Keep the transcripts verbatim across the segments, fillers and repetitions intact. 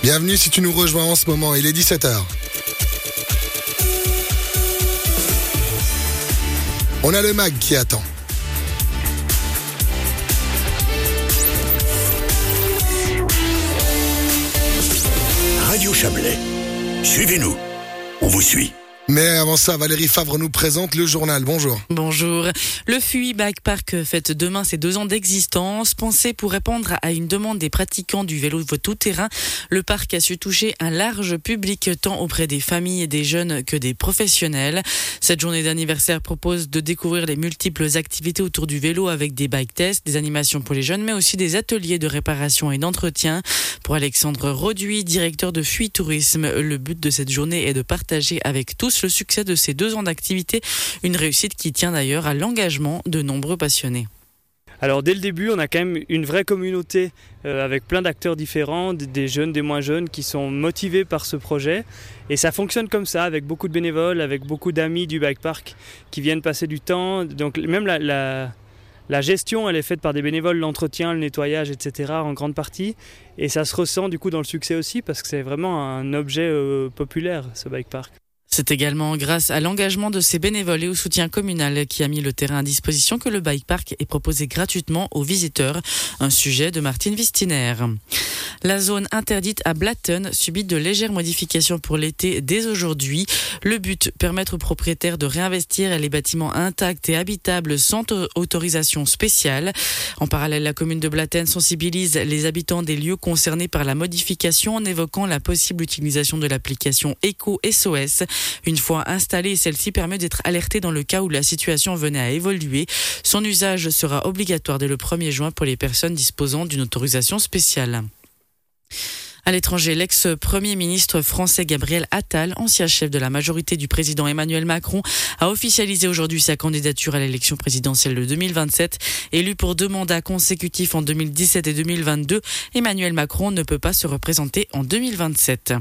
Bienvenue si tu nous rejoins en ce moment, il est dix-sept heures. On a le mag qui attend. Radio Chablais, suivez-nous, on vous suit. Mais avant ça, Valérie Favre nous présente le journal. Bonjour. Bonjour. Le F U I Bike Park fête demain ses deux ans d'existence. Pensé pour répondre à une demande des pratiquants du vélo tout-terrain, le parc a su toucher un large public tant auprès des familles et des jeunes que des professionnels. Cette journée d'anniversaire propose de découvrir les multiples activités autour du vélo avec des bike tests, des animations pour les jeunes, mais aussi des ateliers de réparation et d'entretien. Pour Alexandre Roduit, directeur de F U I Tourisme, le but de cette journée est de partager avec tous le succès de ces deux ans d'activité, une réussite qui tient d'ailleurs à l'engagement de nombreux passionnés. Alors dès le début, on a quand même une vraie communauté euh, avec plein d'acteurs différents, des jeunes, des moins jeunes qui sont motivés par ce projet. Et ça fonctionne comme ça, avec beaucoup de bénévoles, avec beaucoup d'amis du bike park qui viennent passer du temps. Donc même la, la, la gestion, elle est faite par des bénévoles, l'entretien, le nettoyage, et cetera en grande partie. Et ça se ressent du coup dans le succès aussi parce que c'est vraiment un objet euh, populaire, ce bike park. C'est également grâce à l'engagement de ces bénévoles et au soutien communal qui a mis le terrain à disposition que le bike park est proposé gratuitement aux visiteurs. Un sujet de Martine Wistiner. La zone interdite à Blatten subit de légères modifications pour l'été dès aujourd'hui. Le but, permettre aux propriétaires de réinvestir les bâtiments intacts et habitables sans autorisation spéciale. En parallèle, la commune de Blatten sensibilise les habitants des lieux concernés par la modification en évoquant la possible utilisation de l'application Eco S O S. Une fois installée, celle-ci permet d'être alertée dans le cas où la situation venait à évoluer. Son usage sera obligatoire dès le premier juin pour les personnes disposant d'une autorisation spéciale. À l'étranger, l'ex-premier ministre français Gabriel Attal, ancien chef de la majorité du président Emmanuel Macron, a officialisé aujourd'hui sa candidature à l'élection présidentielle de deux mille vingt-sept. Élu pour deux mandats consécutifs en deux mille dix-sept et deux mille vingt-deux, Emmanuel Macron ne peut pas se représenter en deux mille vingt-sept.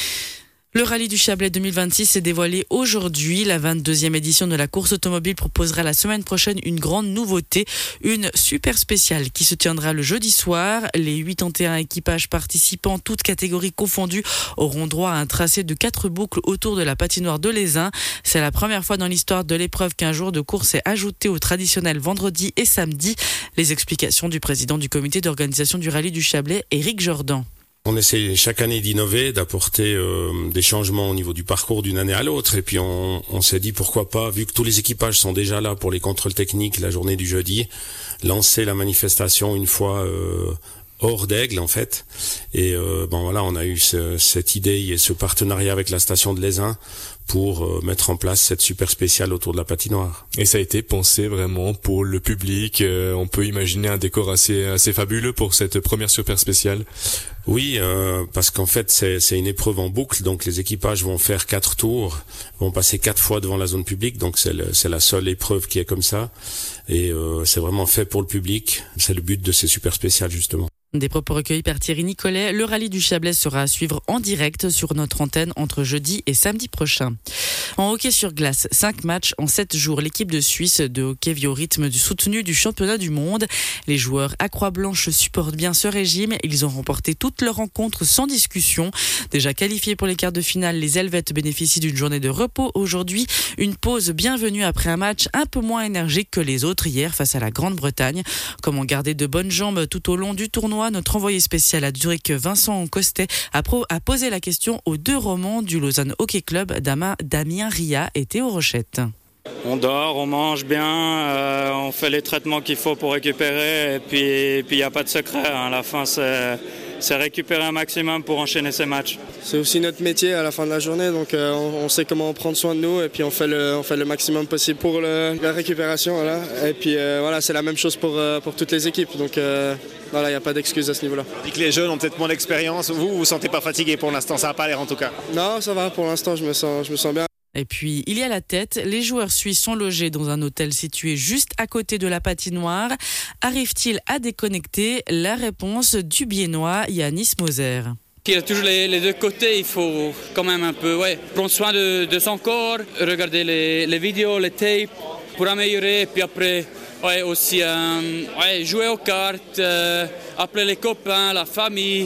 Le rallye du Chablais deux mille vingt-six s'est dévoilé aujourd'hui. La vingt-deuxième édition de la course automobile proposera la semaine prochaine une grande nouveauté, une super spéciale qui se tiendra le jeudi soir. Les quatre-vingt-un équipages participants, toutes catégories confondues, auront droit à un tracé de quatre boucles autour de la patinoire de l'Aisin. C'est la première fois dans l'histoire de l'épreuve qu'un jour de course est ajouté au traditionnel vendredi et samedi. Les explications du président du comité d'organisation du rallye du Chablais, Éric Jordan. On essaie chaque année d'innover, d'apporter euh, des changements au niveau du parcours d'une année à l'autre. Et puis on, on s'est dit pourquoi pas, vu que tous les équipages sont déjà là pour les contrôles techniques la journée du jeudi, lancer la manifestation une fois euh, hors d'Aigle en fait. Et euh, bon voilà, on a eu ce, cette idée et ce partenariat avec la station de l'Aisin pour euh, mettre en place cette super spéciale autour de la patinoire. Et ça a été pensé vraiment pour le public. Euh, on peut imaginer un décor assez assez fabuleux pour cette première super spéciale. Oui, euh, parce qu'en fait c'est, c'est une épreuve en boucle, donc les équipages vont faire quatre tours, vont passer quatre fois devant la zone publique, donc c'est, le, c'est la seule épreuve qui est comme ça, et euh, c'est vraiment fait pour le public, c'est le but de ces super spéciales justement. Des propos recueillis par Thierry Nicolet. Le rallye du Chablais sera à suivre en direct sur notre antenne entre jeudi et samedi prochain. En hockey sur glace, cinq matchs en sept jours. L'équipe de Suisse de hockey vit au rythme du soutenu du championnat du monde. Les joueurs à Croix-Blanche supportent bien ce régime. Ils ont remporté toutes leurs rencontres sans discussion. Déjà qualifiés pour les quarts de finale, les Helvètes bénéficient d'une journée de repos aujourd'hui. Une pause bienvenue après un match un peu moins énergique que les autres hier face à la Grande-Bretagne. Comment garder de bonnes jambes tout au long du tournoi? Notre envoyé spécial à Zurich, Vincent Costet, a, pro- a posé la question aux deux romans du Lausanne Hockey Club, Damien, Damien Ria et Théo Rochette. On dort, on mange bien, euh, on fait les traitements qu'il faut pour récupérer et puis il n'y a pas de secret. Hein. À la fin, c'est, c'est récupérer un maximum pour enchaîner ces matchs. C'est aussi notre métier à la fin de la journée, donc euh, on, on sait comment prendre soin de nous et puis on fait le, on fait le maximum possible pour le, la récupération. Voilà. Et puis euh, voilà, c'est la même chose pour, euh, pour toutes les équipes, donc euh, voilà, il n'y a pas d'excuse à ce niveau-là. On dit que les jeunes ont peut-être moins d'expérience, vous vous vous sentez pas fatigué pour l'instant, ça n'a pas l'air en tout cas? Non, ça va, pour l'instant je me sens, je me sens bien. Et puis, il y a la tête. Les joueurs suisses sont logés dans un hôtel situé juste à côté de la patinoire. Arrive-t-il à déconnecter? La réponse du Biennois Yanis Moser. Il y a toujours les, les deux côtés, il faut quand même un peu ouais, prendre soin de, de son corps, regarder les, les vidéos, les tapes pour améliorer. Puis après, ouais, aussi euh, ouais, jouer aux cartes, euh, appeler les copains, la famille.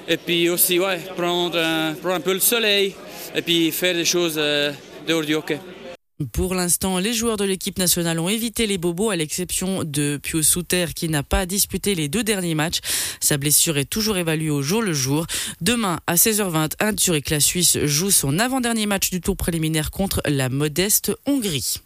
Et puis aussi, ouais, prendre un, prendre un peu le soleil et puis faire des choses euh, dehors du hockey. Pour l'instant, les joueurs de l'équipe nationale ont évité les bobos à l'exception de Pio Souter qui n'a pas disputé les deux derniers matchs. Sa blessure est toujours évaluée au jour le jour. Demain à seize heures vingt, à Zurich, la Suisse joue son avant-dernier match du tour préliminaire contre la modeste Hongrie.